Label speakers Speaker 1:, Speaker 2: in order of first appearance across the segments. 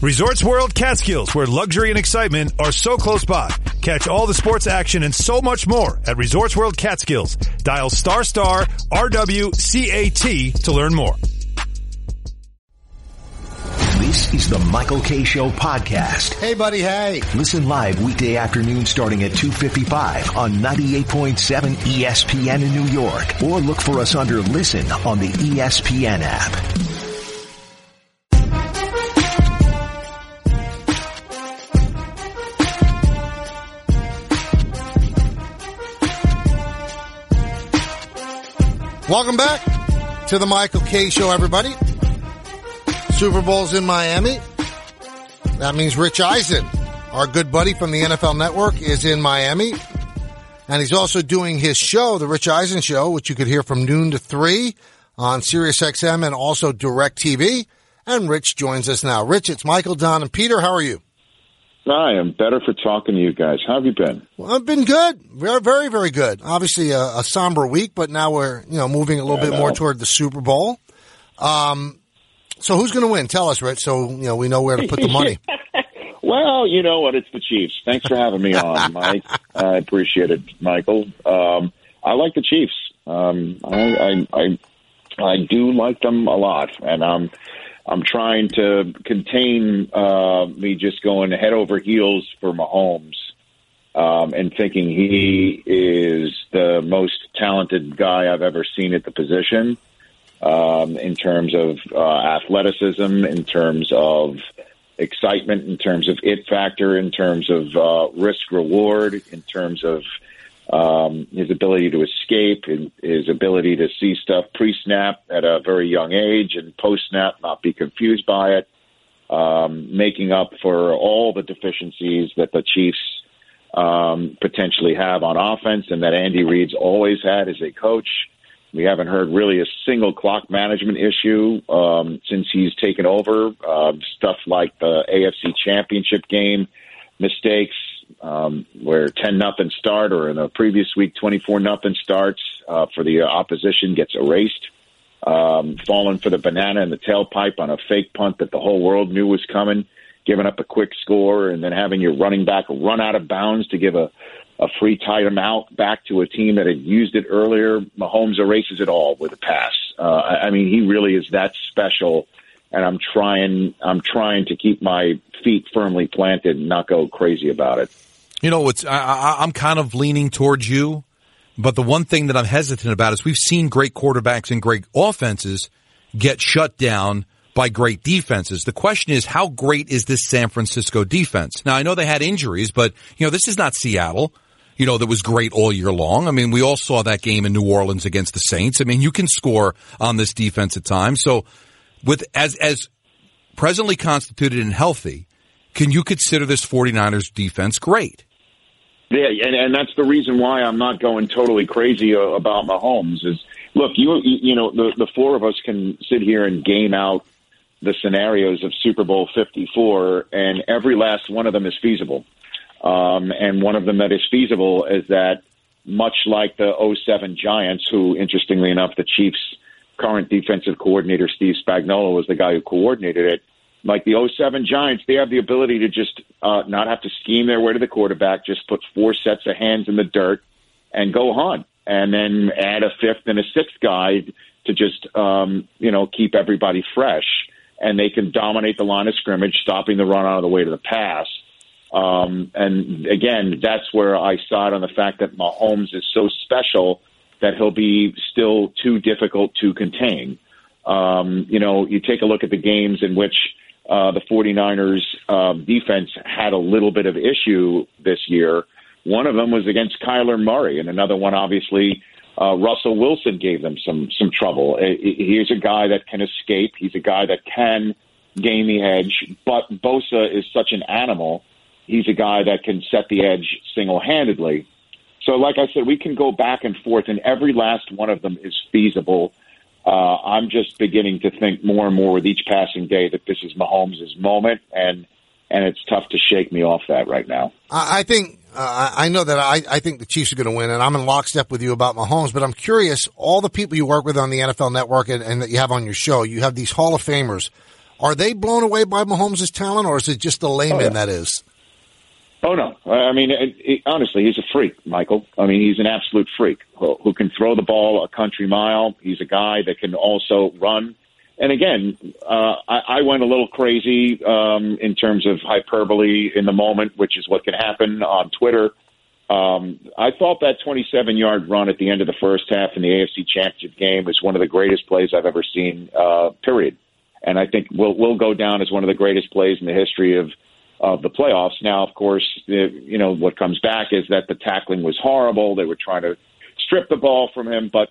Speaker 1: Resorts World Catskills, where luxury and excitement are so close by. Catch all the sports action and so much more at Resorts World Catskills. Dial ** RWCAT to learn more.
Speaker 2: This is the Michael Kay Show podcast.
Speaker 3: Hey, buddy, hey.
Speaker 2: Listen live weekday afternoon starting at 2:55 on 98.7 ESPN in New York. Or look for us under Listen on the ESPN app.
Speaker 3: Welcome back to the Michael Kay Show, everybody. Super Bowl's in Miami. That means Rich Eisen, our good buddy from the NFL Network, is in Miami. And he's also doing his show, The Rich Eisen Show, which you could hear from noon to 3 on SiriusXM and also DirecTV. And Rich joins us now. Rich, it's Michael, Don, and Peter. How are you?
Speaker 4: I am better for talking to you guys. How have you been?
Speaker 3: Well, I've been good. We're very, very good. Obviously a somber week, but now we're, moving a little bit more toward the Super Bowl. So who's going to win? Tell us, Rich, so we know where to put the money.
Speaker 4: Well, you know what? It's the Chiefs. Thanks for having me on, Mike. I appreciate it, Michael. I like the Chiefs. I do like them a lot, and I'm trying to contain me just going head over heels for Mahomes and thinking he is the most talented guy I've ever seen at the position. In terms of athleticism, in terms of excitement, in terms of it factor, in terms of risk-reward, in terms of his ability to escape, and his ability to see stuff pre-snap at a very young age and post-snap, not be confused by it, making up for all the deficiencies that the Chiefs potentially have on offense and that Andy Reid's always had as a coach. We haven't heard really a single clock management issue since he's taken over. Stuff like the AFC Championship game mistakes, where 10-0 start, or in the previous week 24-0 starts for the opposition gets erased. Falling for the banana in the tailpipe on a fake punt that the whole world knew was coming, giving up a quick score, and then having your running back run out of bounds to give a free timeout back to a team that had used it earlier. Mahomes erases it all with a pass. I mean, he really is that special, and I'm trying to keep my feet firmly planted and not go crazy about it.
Speaker 5: I'm kind of leaning towards you, but the one thing that I'm hesitant about is we've seen great quarterbacks and great offenses get shut down by great defenses. The question is, how great is this San Francisco defense? Now, I know they had injuries, but, this is not Seattle, that was great all year long. I mean, we all saw that game in New Orleans against the Saints. I mean, you can score on this defense at times. So, as presently constituted and healthy, can you consider this 49ers defense great?
Speaker 4: Yeah, and that's the reason why I'm not going totally crazy about Mahomes. Is look, the four of us can sit here and game out the scenarios of Super Bowl 54, and every last one of them is feasible. And one of them that is feasible is that, much like the 2007 Giants, who, interestingly enough, the Chiefs' current defensive coordinator, Steve Spagnuolo, was the guy who coordinated it. Like the 2007 Giants, they have the ability to just not have to scheme their way to the quarterback, just put four sets of hands in the dirt and go hunt, and then add a fifth and a sixth guy to just, keep everybody fresh. And they can dominate the line of scrimmage, stopping the run out of the way to the pass. And again, that's where I side on the fact that Mahomes is so special that he'll be still too difficult to contain. You take a look at the games in which the 49ers defense had a little bit of issue this year. One of them was against Kyler Murray, and another one, obviously, Russell Wilson gave them some trouble. He's a guy that can escape. He's a guy that can gain the edge, but Bosa is such an animal. He's a guy that can set the edge single-handedly. So like I said, we can go back and forth, and every last one of them is feasible. I'm just beginning to think more and more with each passing day that this is Mahomes' moment, and it's tough to shake me off that right now.
Speaker 3: I think I know that I think the Chiefs are going to win, and I'm in lockstep with you about Mahomes, but I'm curious, all the people you work with on the NFL Network and that you have on your show, you have these Hall of Famers Are they blown away by Mahomes' talent, or is it just the layman that is?
Speaker 4: Oh, no. I mean, honestly, he's a freak, Michael. I mean, he's an absolute freak who can throw the ball a country mile. He's a guy that can also run. And again, I went a little crazy in terms of hyperbole in the moment, which is what can happen on Twitter. I thought that 27-yard run at the end of the first half in the AFC Championship game was one of the greatest plays I've ever seen, period. And I think will go down as one of the greatest plays in the history of the playoffs. Now, of course, what comes back is that the tackling was horrible. They were trying to strip the ball from him, but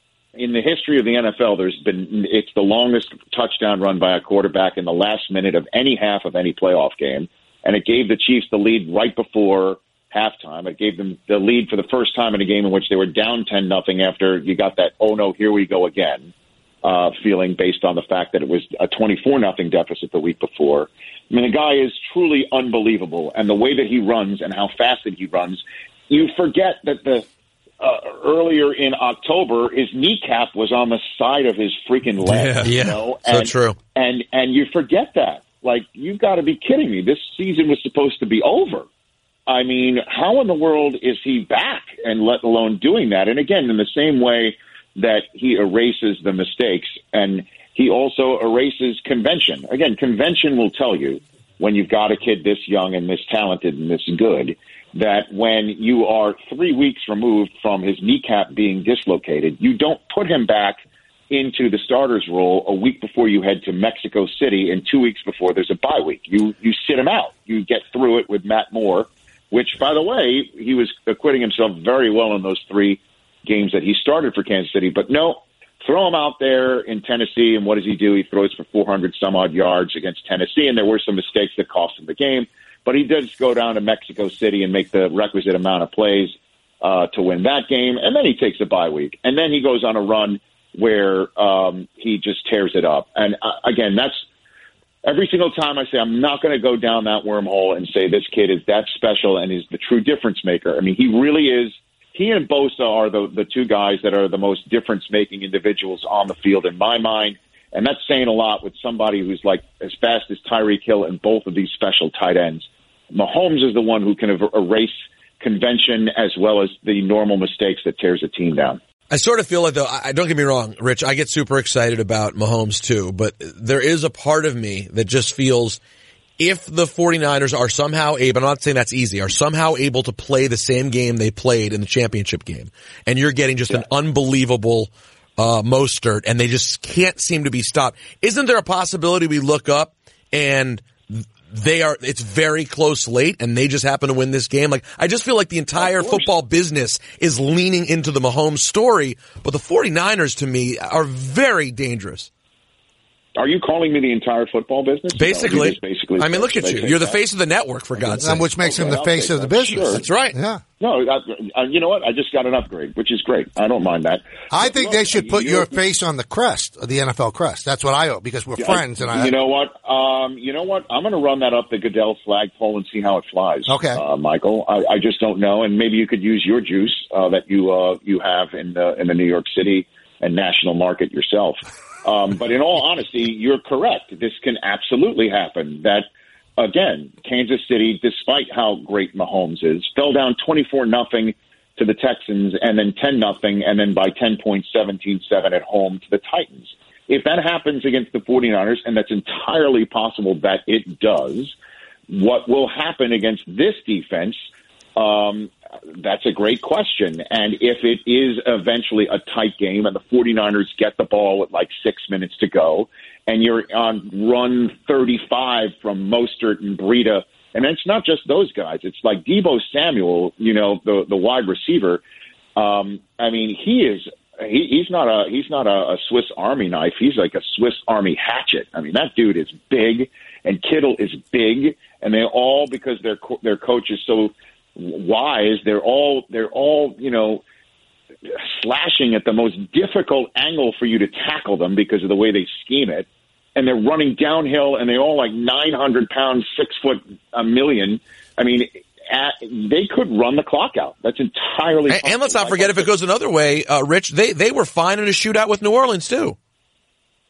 Speaker 4: in the history of the NFL, it's the longest touchdown run by a quarterback in the last minute of any half of any playoff game. And it gave the Chiefs the lead right before halftime. It gave them the lead for the first time in a game in which they were down 10-0 after you got that, oh no, here we go again, feeling based on the fact that it was a 24-0 deficit the week before. I mean, the guy is truly unbelievable. And the way that he runs and how fast that he runs, you forget that earlier in October, his kneecap was on the side of his freaking leg.
Speaker 6: Yeah, so true.
Speaker 4: And you forget that. Like, you've got to be kidding me. This season was supposed to be over. I mean, how in the world is he back, and let alone doing that? And again, in the same way that he erases the mistakes, and he also erases convention. Again, convention will tell you, when you've got a kid this young and this talented and this good, that when you are 3 weeks removed from his kneecap being dislocated, you don't put him back into the starter's role a week before you head to Mexico City and 2 weeks before there's a bye week. You sit him out. You get through it with Matt Moore, which, by the way, he was acquitting himself very well in those 3 games that he started for Kansas City. But no, throw him out there in Tennessee, and what does he do? He throws for 400-some-odd yards against Tennessee, and there were some mistakes that cost him the game. But he does go down to Mexico City and make the requisite amount of plays to win that game. And then he takes a bye week. And then he goes on a run where he just tears it up. And, again, that's every single time I say I'm not going to go down that wormhole and say this kid is that special and is the true difference maker. I mean, he really is. He and Bosa are the 2 guys that are the most difference-making individuals on the field in my mind. And that's saying a lot with somebody who's like as fast as Tyreek Hill and both of these special tight ends. Mahomes is the one who can erase convention as well as the normal mistakes that tears a team down.
Speaker 6: I sort of feel like, though, don't get me wrong, Rich, I get super excited about Mahomes too, but there is a part of me that just feels if the 49ers are somehow able, I'm not saying that's easy, are somehow able to play the same game they played in the championship game, and you're getting just an unbelievable Mostert, and they just can't seem to be stopped. Isn't there a possibility we look up and it's very close late and they just happen to win this game? Like, I just feel like the entire football business is leaning into the Mahomes story, but the 49ers to me are very dangerous.
Speaker 4: Are you calling me the entire football business?
Speaker 6: Basically.
Speaker 4: Basically,
Speaker 6: I mean, look at you. You're the face of the network, for God's sake.
Speaker 3: Which makes him the face of the business.
Speaker 4: Sure.
Speaker 3: That's right.
Speaker 6: Yeah.
Speaker 4: No, you know what? I just got an upgrade, which is great. I don't mind that.
Speaker 3: I think they should put your face on the crest, the NFL crest. That's what I hope, because we're friends.
Speaker 4: You know what? I'm going to run that up the Goodell flagpole and see how it flies.
Speaker 3: Okay.
Speaker 4: Michael. I just don't know, and maybe you could use your juice that you have in the New York City and national market yourself. But in all honesty, you're correct. This can absolutely happen. That, again, Kansas City, despite how great Mahomes is, fell down 24-0 to the Texans and then 10-0 and then by 10 points, 17-7 at home to the Titans. If that happens against the 49ers, and that's entirely possible that it does, what will happen against this defense? That's a great question. And if it is eventually a tight game and the 49ers get the ball with like 6 minutes to go and you're on run 35 from Mostert and Breida, and it's not just those guys. It's like Deebo Samuel, the wide receiver. I mean, he's not a Swiss Army knife. He's like a Swiss Army hatchet. I mean, that dude is big, and Kittle is big, and they all, because their coach is so wise, they're all slashing at the most difficult angle for you to tackle them because of the way they scheme it, and they're running downhill, and they're all like 900 pounds, 6 foot, a million. I mean, they could run the clock out. That's entirely possible.
Speaker 6: And let's not forget, if it goes another way, Rich, they were fine in a shootout with New Orleans too.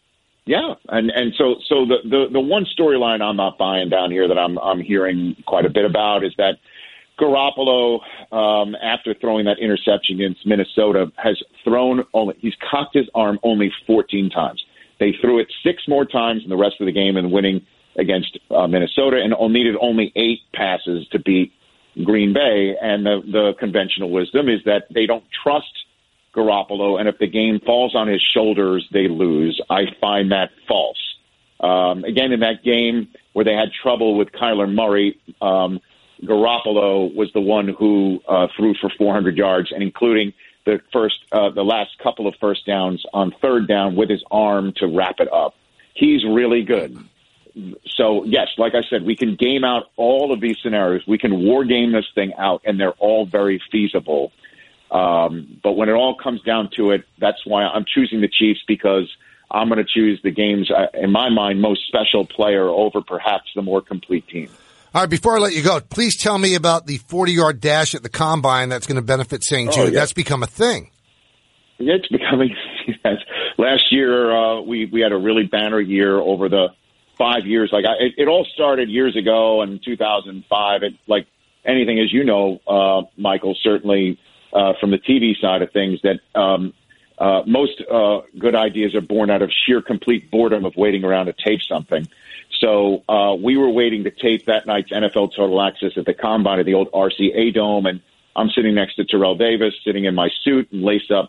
Speaker 4: Yeah, and so the one storyline I'm not buying down here that I'm hearing quite a bit about is that Garoppolo, after throwing that interception against Minnesota, he's cocked his arm only 14 times. They threw it 6 more times in the rest of the game and winning against Minnesota, and needed only 8 passes to beat Green Bay. And the conventional wisdom is that they don't trust Garoppolo, and if the game falls on his shoulders, they lose. I find that false. Again, in that game where they had trouble with Kyler Murray, Garoppolo was the one who threw for 400 yards, and including the last couple of first downs on third down with his arm to wrap it up. He's really good. So, yes, like I said, we can game out all of these scenarios. We can war game this thing out, and they're all very feasible. But when it all comes down to it, that's why I'm choosing the Chiefs, because I'm going to choose the game's, in my mind, most special player over perhaps the more complete team.
Speaker 3: All right, before I let you go, please tell me about the 40-yard dash at the Combine that's going to benefit St. Jude.
Speaker 4: Yeah.
Speaker 3: That's become a thing.
Speaker 4: Yeah, it's becoming. Last year, we had a really banner year over the 5 years. It all started years ago in 2005. Like anything, as you know, Michael, certainly from the TV side of things, that most good ideas are born out of sheer complete boredom of waiting around to tape something. So we were waiting to tape that night's NFL Total Access at the Combine at the old RCA Dome, and I'm sitting next to Terrell Davis, sitting in my suit and lace up,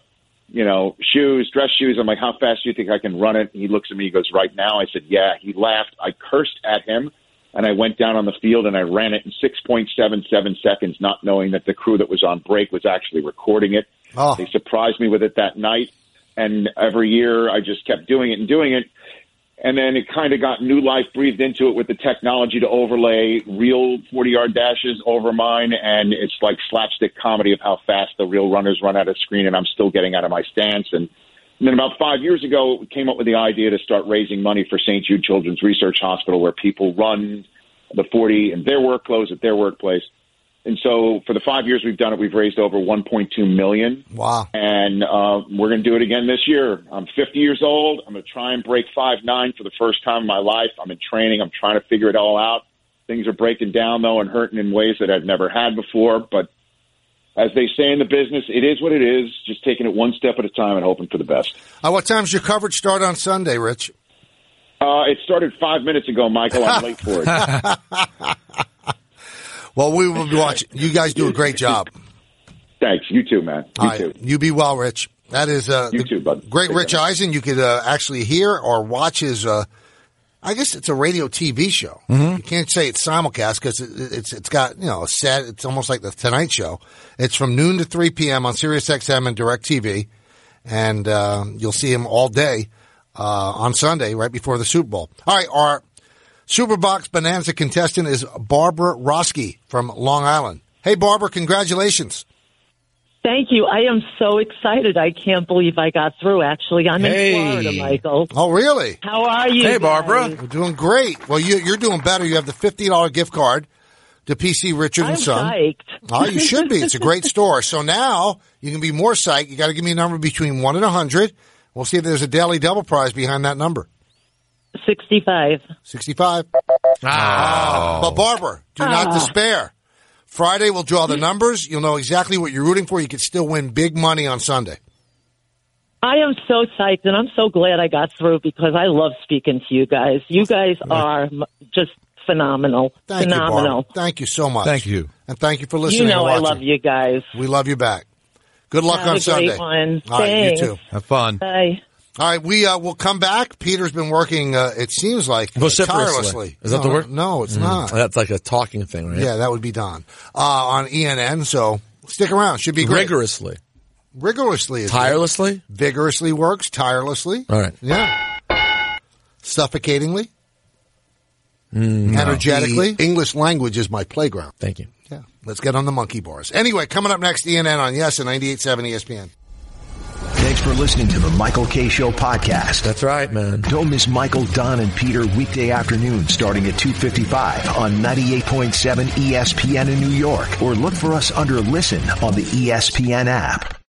Speaker 4: dress shoes. I'm like, how fast do you think I can run it? He looks at me, he goes, right now? I said, yeah. He laughed. I cursed at him, and I went down on the field and I ran it in 6.77 seconds, not knowing that the crew that was on break was actually recording it. Oh. They surprised me with it that night, and every year I just kept doing it and doing it. And then it kind of got new life breathed into it with the technology to overlay real 40-yard dashes over mine, and it's like slapstick comedy of how fast the real runners run out of screen, and I'm still getting out of my stance. And then about 5 years ago, we came up with the idea to start raising money for St. Jude Children's Research Hospital, where people run the 40 in their work clothes at their workplace. And so for the 5 years we've done it, we've raised over $1.2 million.
Speaker 3: Wow.
Speaker 4: And we're going to do it again this year. I'm 50 years old. I'm going to try and break 5'9" for the first time in my life. I'm in training. I'm trying to figure it all out. Things are breaking down, though, and hurting in ways that I've never had before. But as they say in the business, it is what it is, just taking it one step at a time and hoping for the best.
Speaker 3: What time's your coverage start on Sunday, Rich?
Speaker 4: It started 5 minutes ago, Michael. I'm late for it.
Speaker 3: Well, we will be watching. You guys do a great job.
Speaker 4: Thanks. You too, man. You too.
Speaker 3: You be well, Rich. That is
Speaker 4: you too, bud.
Speaker 3: Great Rich Eisen. You could actually hear or watch his, I guess it's a radio TV show. Mm-hmm. You can't say it's simulcast because it's got, a set. It's almost like the Tonight Show. It's from noon to 3 p.m. on Sirius XM and DirecTV. And you'll see him all day on Sunday right before the Super Bowl. All right, our Superbox Bonanza contestant is Barbara Roski from Long Island. Hey, Barbara, congratulations.
Speaker 7: Thank you. I am so excited. I can't believe I got through, actually. I'm in Florida, Michael.
Speaker 3: Oh, really?
Speaker 7: How are you?
Speaker 5: Hey, Barbara.
Speaker 7: Guys?
Speaker 3: We're doing great. Well, you're doing better. You have the $50 gift card to PC Richard and Son.
Speaker 7: I'm psyched.
Speaker 3: Oh, you should be. It's a great store. So now you can be more psyched. You got to give me a number between 1 and 100. We'll see if there's a daily double prize behind that number.
Speaker 7: 65.
Speaker 3: 65.
Speaker 5: Oh.
Speaker 3: But Barbara, do not despair. Friday, we'll draw the numbers. You'll know exactly what you're rooting for. You could still win big money on Sunday.
Speaker 7: I am so psyched, and I'm so glad I got through because I love speaking to you guys. You guys are just phenomenal.
Speaker 3: Thank you, Barbara. Thank you so much.
Speaker 5: Thank you.
Speaker 3: And thank you for listening.
Speaker 7: You know
Speaker 3: and
Speaker 7: I love you guys.
Speaker 3: We love you back. Good luck on Sunday.
Speaker 7: Have a great one.
Speaker 3: All right,
Speaker 7: Thanks.
Speaker 3: you too.
Speaker 5: Have fun.
Speaker 7: Bye.
Speaker 3: All right, we'll come back. Peter's been working, it seems like, tirelessly.
Speaker 6: Is that the word?
Speaker 3: No, it's not.
Speaker 6: That's like a talking thing, right?
Speaker 3: Yeah, that would be Don. On ENN, so stick around. Should be great.
Speaker 6: Rigorously.
Speaker 3: Rigorously.
Speaker 6: Tirelessly?
Speaker 3: It? Vigorously works. Tirelessly.
Speaker 6: All right.
Speaker 3: Yeah. Suffocatingly. Energetically. The English language is my playground.
Speaker 6: Thank you.
Speaker 3: Yeah. Let's get on the monkey bars. Anyway, coming up next, ENN on Yes and 98.7 ESPN.
Speaker 2: Thanks for listening to the Michael K. Show podcast.
Speaker 6: That's right, man.
Speaker 2: Don't miss Michael, Don, and Peter weekday afternoon starting at 2:55 on 98.7 ESPN in New York, or look for us under Listen on the ESPN app.